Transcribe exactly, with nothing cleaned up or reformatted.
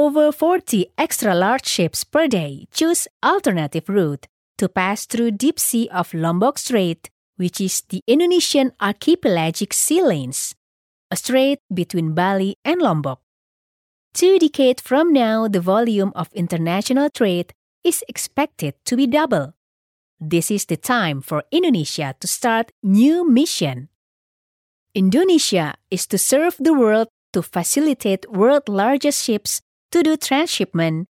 over forty extra-large ships per day choose alternative route to pass through deep sea of Lombok Strait, which is the Indonesian archipelagic sea lanes, a strait between Bali and Lombok. Two decades from now, the volume of international trade is expected to be double. This is the time for Indonesia to start new mission. Indonesia is to serve the world to facilitate world's largest ships to do transshipment